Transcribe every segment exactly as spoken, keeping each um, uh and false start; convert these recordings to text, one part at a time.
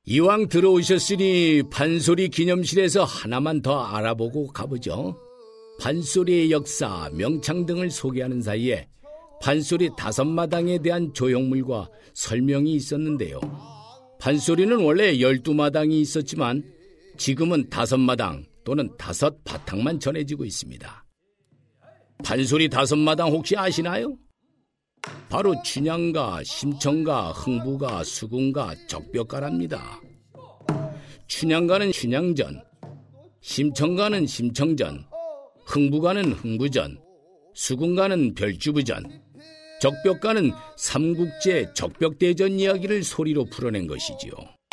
이왕 들어오셨으니 판소리 기념실에서 하나만 더 알아보고 가보죠. 판소리의 역사, 명창 등을 소개하는 사이에 판소리 다섯 마당에 대한 조형물과 설명이 있었는데요. 판소리는 원래 열두 마당이 있었지만 지금은 다섯 마당 또는 다섯 바탕만 전해지고 있습니다. 판소리 다섯 마당 혹시 아시나요? 바로 춘향가, 심청가, 흥부가, 수궁가, 적벽가랍니다. 춘향가는 춘향전, 심청가는 심청전, 흥부가는 흥부전, 수궁가는 별주부전, 적벽가는 삼국제 적벽대전 이야기를 소리로 풀어낸 것이지요.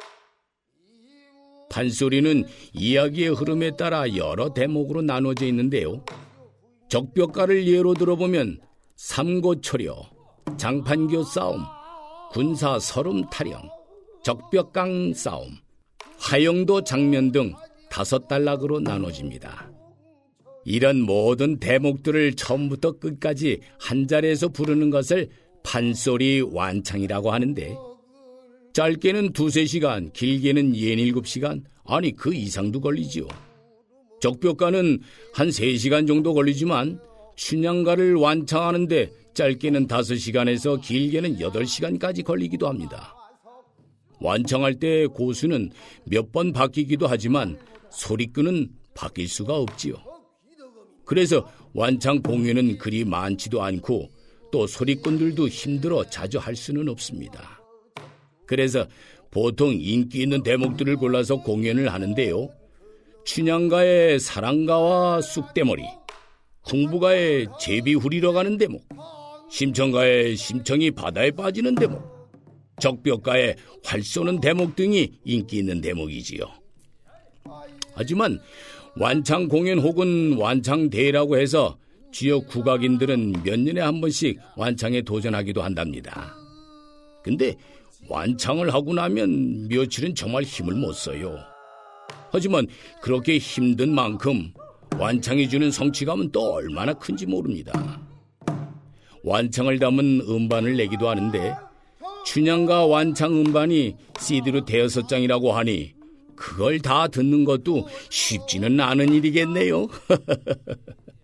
판소리는 이야기의 흐름에 따라 여러 대목으로 나눠져 있는데요. 적벽가를 예로 들어보면 삼고초려, 장판교 싸움, 군사 서름 타령, 적벽강 싸움, 화영도 장면 등 다섯 단락으로 나눠집니다. 이런 모든 대목들을 처음부터 끝까지 한 자리에서 부르는 것을 판소리 완창이라고 하는데, 짧게는 두세 시간, 길게는 예닐곱 시간, 아니 그 이상도 걸리지요. 적벽가는 한 세 시간 정도 걸리지만 춘향가를 완창하는데 짧게는 다섯 시간에서 길게는 여덟 시간까지 걸리기도 합니다. 완창할 때 고수는 몇 번 바뀌기도 하지만 소리꾼은 바뀔 수가 없지요. 그래서 완창 공연은 그리 많지도 않고 또 소리꾼들도 힘들어 자주 할 수는 없습니다. 그래서 보통 인기 있는 대목들을 골라서 공연을 하는데요. 춘향가의 사랑가와 쑥대머리, 흥부가의 제비 후리러 가는 대목, 심청가의 심청이 바다에 빠지는 대목, 적벽가의 활 쏘는 대목 등이 인기 있는 대목이지요. 하지만 완창 공연 혹은 완창대회라고 해서 지역 국악인들은 몇 년에 한 번씩 완창에 도전하기도 한답니다. 근데 완창을 하고 나면 며칠은 정말 힘을 못 써요. 하지만 그렇게 힘든 만큼 완창이 주는 성취감은 또 얼마나 큰지 모릅니다. 완창을 담은 음반을 내기도 하는데 춘향가 완창 음반이 씨디로 대여섯 장이라고 하니 그걸 다 듣는 것도 쉽지는 않은 일이겠네요.